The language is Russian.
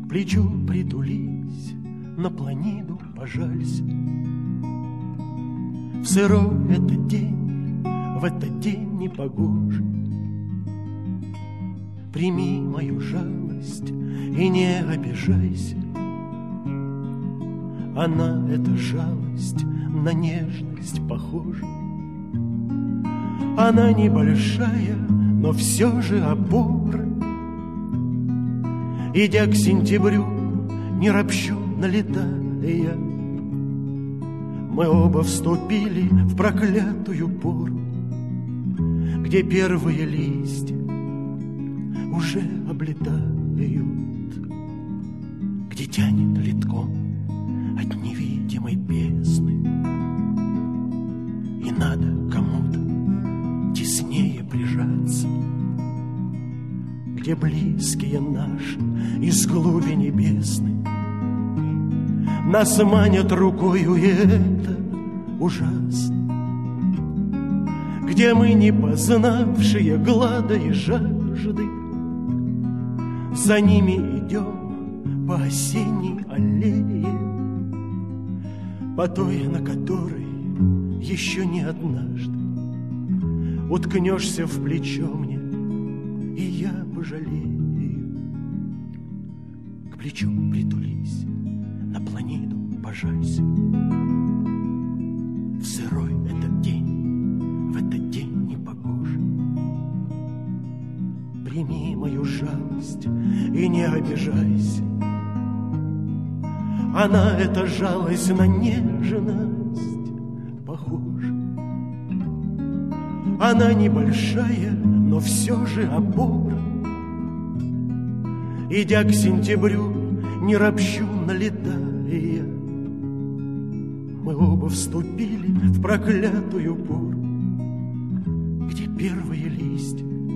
К плечу притулись, на планиду пожалься. В сырой этот день, в этот день непогожий, прими мою жалость и не обижайся. Она, эта жалость, на нежность похожа. Она небольшая, но все же опора. Идя к сентябрю, не ропщу, налетая, мы оба вступили в проклятую пору, где первые листья уже облетают, где тянет литком от невидимой бездны, и надо кому-то теснее прижаться, где близкие наши из глуби небесной нас манят рукою, и это ужасно, где мы, не познавшие глада и жажды, за ними идем по осенней аллее, по той, на которой еще не однажды уткнешься в плечо мне, и я пожалею. К плечу притулись, на планиду пожалься. В сырой этот день, в этот день непогожий, прими мою жалость и не обижайся. Она, эта жалость, на нежность похожа. Она небольшая, но все же опора. Идя к сентябрю, не ропщу, налетая, мы оба вступили в проклятую пору, где первые листья